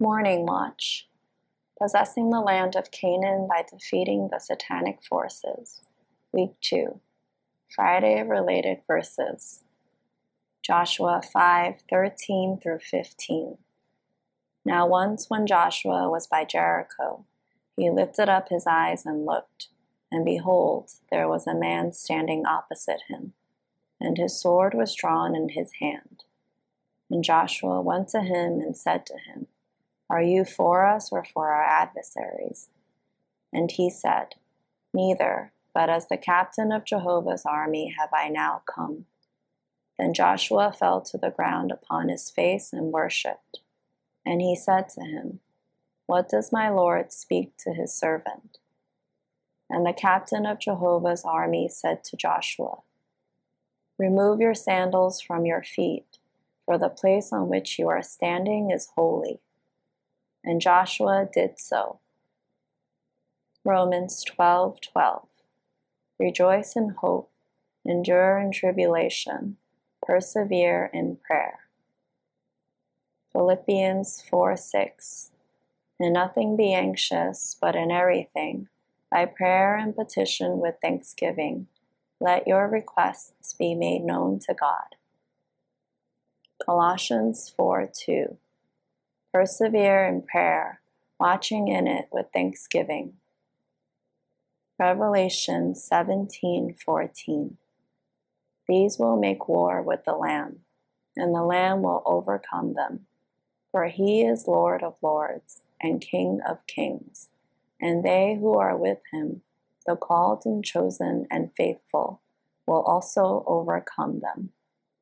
Morning Watch. Possessing the land of Canaan by defeating the satanic forces. Week 2. Friday related verses. Joshua 5:13 through 15. Now once when Joshua was by Jericho, he lifted up his eyes and looked, and behold, there was a man standing opposite him, and his sword was drawn in his hand. And Joshua went to him and said to him, Are you for us or for our adversaries? And he said, Neither, but as the captain of Jehovah's army have I now come. Then Joshua fell to the ground upon his face and worshipped. And he said to him, What does my Lord speak to his servant? And the captain of Jehovah's army said to Joshua, Remove your sandals from your feet, for the place on which you are standing is holy. And Joshua did so. Romans 12:12. Rejoice in hope, endure in tribulation, persevere in prayer. Philippians 4:6. In nothing be anxious, but in everything, by prayer and petition with thanksgiving, let your requests be made known to God. Colossians 4:2. Persevere in prayer, watching in it with thanksgiving. Revelation 17:14. These will make war with the Lamb, and the Lamb will overcome them. For he is Lord of lords and King of kings, and they who are with him, the called and chosen and faithful, will also overcome them.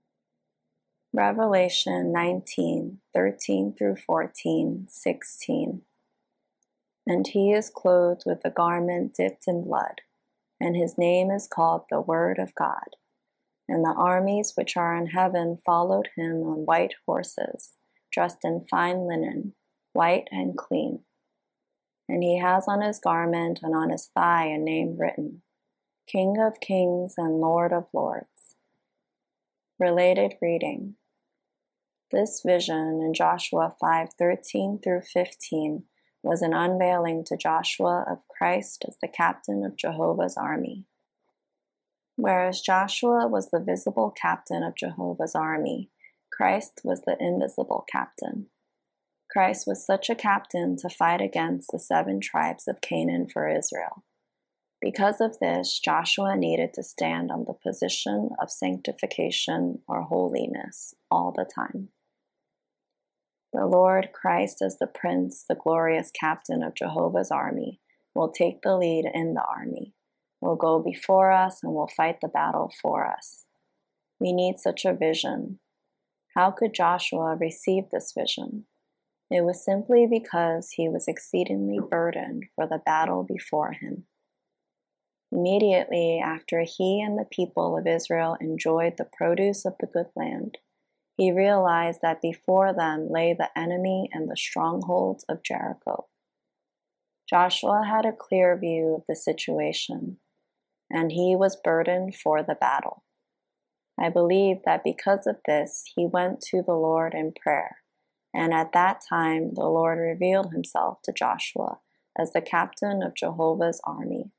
Revelation 19:13 through 14, 16. And he is clothed with a garment dipped in blood, and his name is called the Word of God. And the armies which are in heaven followed him on white horses, dressed in fine linen, white and clean. And he has on his garment and on his thigh a name written, King of Kings and Lord of Lords. Related reading. This vision in Joshua 5:13 through 15 was an unveiling to Joshua of Christ as the captain of Jehovah's army. Whereas Joshua was the visible captain of Jehovah's army, Christ was the invisible captain. Christ was such a captain to fight against the 7 tribes of Canaan for Israel. Because of this, Joshua needed to stand on the position of sanctification or holiness all the time. The Lord Christ as the Prince, the glorious captain of Jehovah's army, will take the lead in the army, will go before us and will fight the battle for us. We need such a vision. How could Joshua receive this vision? It was simply because he was exceedingly burdened for the battle before him. Immediately after he and the people of Israel enjoyed the produce of the good land, he realized that before them lay the enemy and the strongholds of Jericho. Joshua had a clear view of the situation, and he was burdened for the battle. I believe that because of this, he went to the Lord in prayer, and at that time the Lord revealed himself to Joshua as the captain of Jehovah's army.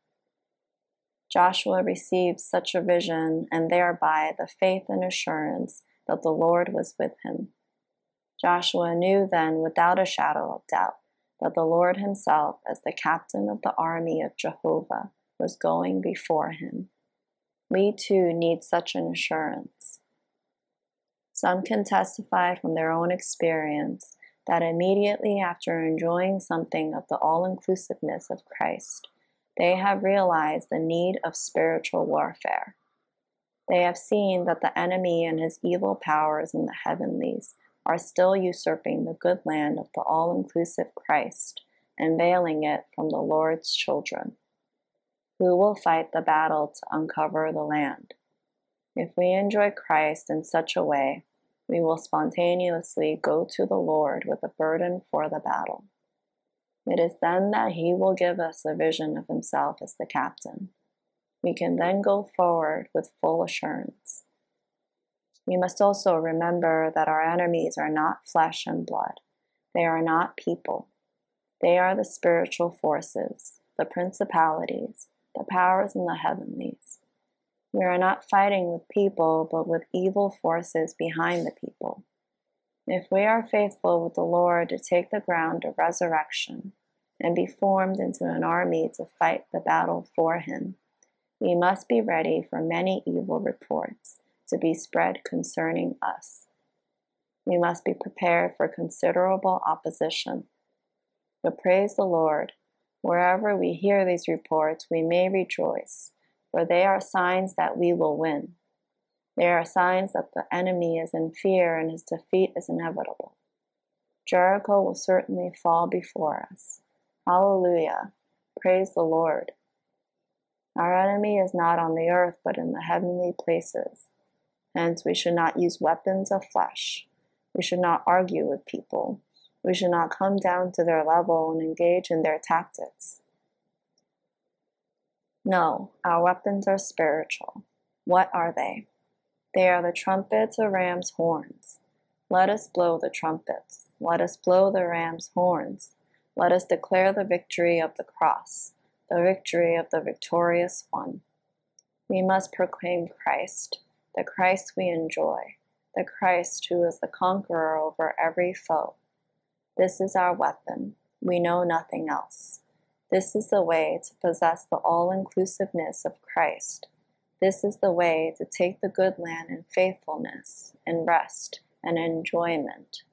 Joshua received such a vision and thereby the faith and assurance that the Lord was with him. Joshua knew then without a shadow of doubt that the Lord himself, as the captain of the army of Jehovah, was going before him. We too need such an assurance. Some can testify from their own experience that immediately after enjoying something of the all-inclusiveness of Christ, they have realized the need of spiritual warfare. They have seen that the enemy and his evil powers in the heavenlies are still usurping the good land of the all-inclusive Christ and veiling it from the Lord's children. Who will fight the battle to uncover the land? If we enjoy Christ in such a way, we will spontaneously go to the Lord with a burden for the battle. It is then that he will give us a vision of himself as the captain. We can then go forward with full assurance. We must also remember that our enemies are not flesh and blood, They are not people. They are the spiritual forces, the principalities, the powers in the heavenlies. We are not fighting with people, but with evil forces behind the people. If we are faithful with the Lord to take the ground of resurrection and be formed into an army to fight the battle for Him, we must be ready for many evil reports to be spread concerning us. We must be prepared for considerable opposition. But praise the Lord, wherever we hear these reports, we may rejoice, for they are signs that we will win. They are signs that the enemy is in fear and his defeat is inevitable. Jericho will certainly fall before us. Hallelujah! Praise the Lord. Our enemy is not on the earth, but in the heavenly places. Hence, we should not use weapons of flesh. We should not argue with people. We should not come down to their level and engage in their tactics. No, our weapons are spiritual. What are they? They are the trumpets or ram's horns. Let us blow the trumpets. Let us blow the ram's horns. Let us declare the victory of the cross, the victory of the victorious one. We must proclaim Christ, the Christ we enjoy, the Christ who is the conqueror over every foe. This is our weapon. We know nothing else. This is the way to possess the all-inclusiveness of Christ. This is the way to take the good land in faithfulness, in rest, and enjoyment.